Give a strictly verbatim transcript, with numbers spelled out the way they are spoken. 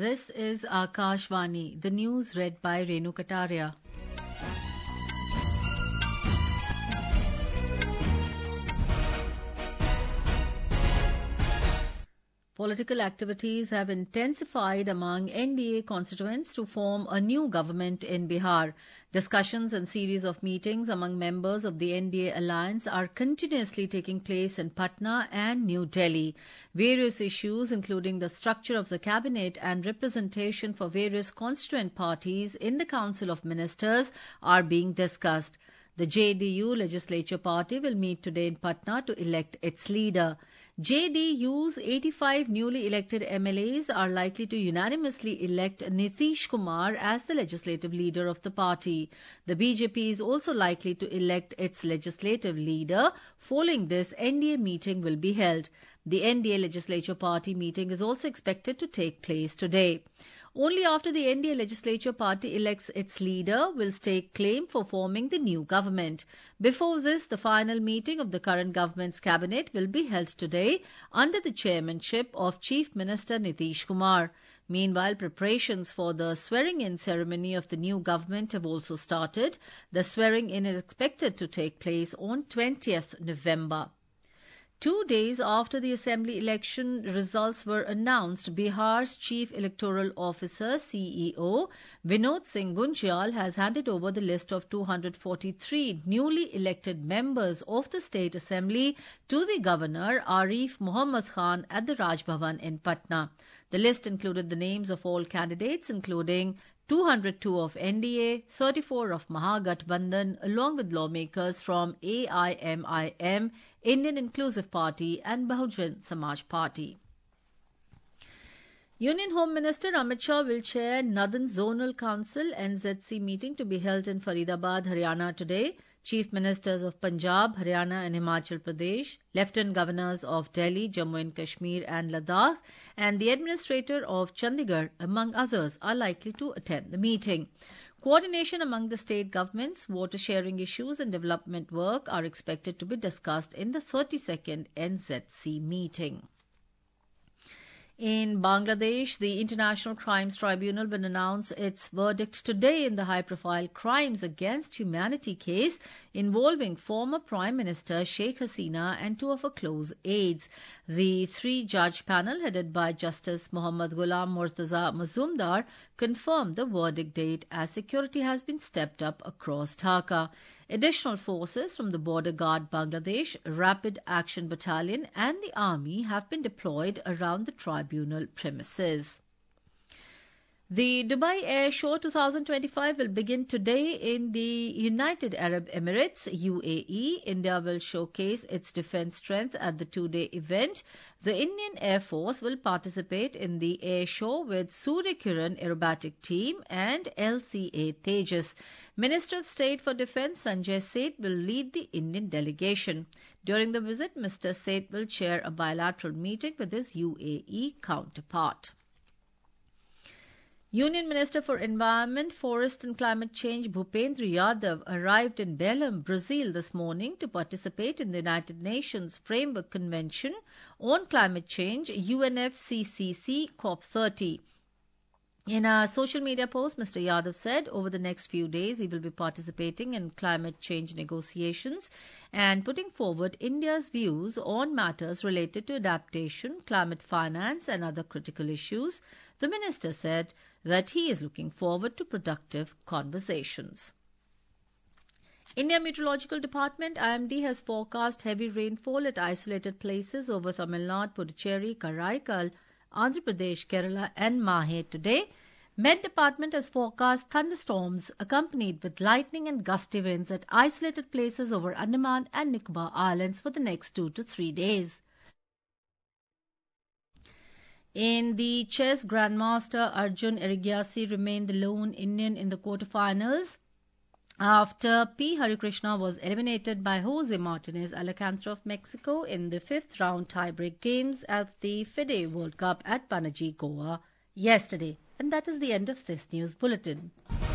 This is Akashvani, the news read by Renu Kataria. Political activities have intensified among N D A constituents to form a new government in Bihar. Discussions and series of meetings among members of the N D A alliance are continuously taking place in Patna and New Delhi. Various issues, including the structure of the cabinet and representation for various constituent parties in the Council of Ministers, are being discussed. The J D U legislature party will meet today in Patna to elect its leader. J D U's eighty-five newly elected M L As are likely to unanimously elect Nitish Kumar as the legislative leader of the party. The B J P is also likely to elect its legislative leader. Following this, N D A meeting will be held. The N D A legislature party meeting is also expected to take place today. Only after the N D A legislature party elects its leader will stake claim for forming the new government. Before this, the final meeting of the current government's cabinet will be held today under the chairmanship of Chief Minister Nitish Kumar. Meanwhile, preparations for the swearing-in ceremony of the new government have also started. The swearing-in is expected to take place on twentieth November. Two days after the assembly election results were announced, Bihar's Chief Electoral Officer, C E O, Vinod Singh Gunjal, has handed over the list of two hundred forty-three newly elected members of the State Assembly to the Governor, Arif Muhammad Khan, at the Raj Bhavan in Patna. The list included the names of all candidates, including two hundred two of N D A, thirty-four of Mahagathbandhan, along with lawmakers from A I M I M, Indian Inclusive Party and Bahujan Samaj Party. Union Home Minister Amit Shah will chair Northern Zonal Council N Z C meeting to be held in Faridabad, Haryana today. Chief Ministers of Punjab, Haryana and Himachal Pradesh, Lieutenant Governors of Delhi, Jammu and Kashmir and Ladakh, and the Administrator of Chandigarh, among others, are likely to attend the meeting. Coordination among the state governments, water sharing issues and development work are expected to be discussed in the thirty-second N Z C meeting. In Bangladesh, the International Crimes Tribunal will announce its verdict today in the high-profile crimes against humanity case involving former Prime Minister Sheikh Hasina and two of her close aides. The three-judge panel, headed by Justice Muhammad Ghulam Murtaza Mazumdar, confirmed the verdict date as security has been stepped up across Dhaka. Additional forces from the Border Guard Bangladesh, Rapid Action Battalion and the Army have been deployed around the tribunal premises. The Dubai Air Show twenty twenty-five will begin today in the United Arab Emirates, U A E. India will showcase its defence strength at the two-day event. The Indian Air Force will participate in the air show with Surya Kiran Aerobatic Team and L C A Tejas. Minister of State for Defence Sanjay Seth will lead the Indian delegation. During the visit, Mister Seth will chair a bilateral meeting with his U A E counterpart. Union Minister for Environment, Forest and Climate Change Bhupendra Yadav arrived in Belém, Brazil this morning to participate in the United Nations Framework Convention on Climate Change, U N F C C C COP thirty. In a social media post, Mister Yadav said over the next few days he will be participating in climate change negotiations and putting forward India's views on matters related to adaptation, climate finance and other critical issues. The minister said that he is looking forward to productive conversations. India Meteorological Department I M D has forecast heavy rainfall at isolated places over Tamil Nadu, Puducherry, Karaikal, Andhra Pradesh, Kerala and Mahe today. Met Department has forecast thunderstorms accompanied with lightning and gusty winds at isolated places over Andaman and Nicobar Islands for the next two to three days. In the chess, Grandmaster Arjun Erigaisi remained the lone Indian in the quarterfinals after P. Harikrishna was eliminated by Jose Martinez Alcantara of Mexico in the fifth round tiebreak games at the FIDE World Cup at Panaji, Goa yesterday. And that is the end of this news bulletin.